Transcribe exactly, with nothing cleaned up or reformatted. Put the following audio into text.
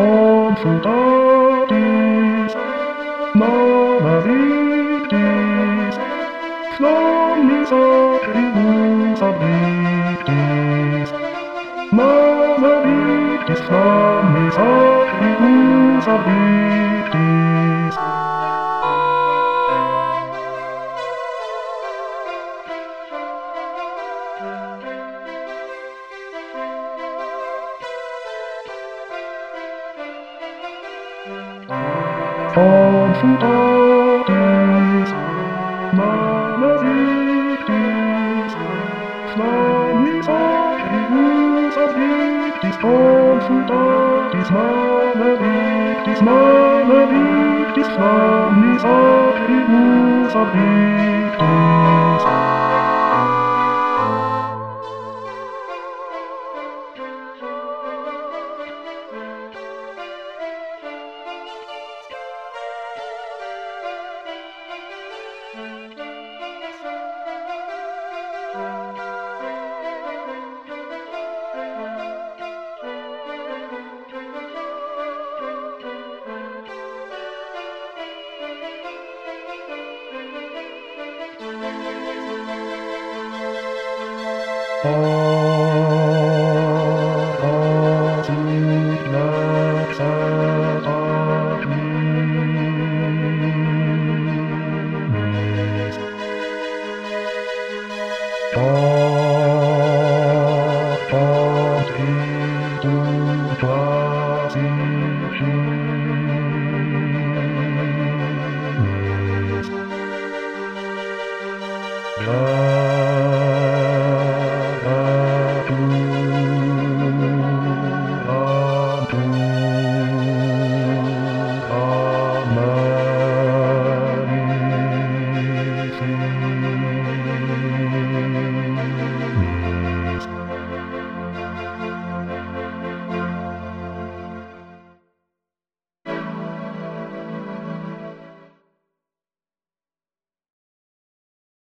consultatis, mana victis, flammis acribus ad victis, mana victis, flammis acribus ad victis. Consultatis, mana victis, flammis acribus ad victis. Consultatis, mana victis, mana victis, flammis acribus ad victis. Oh.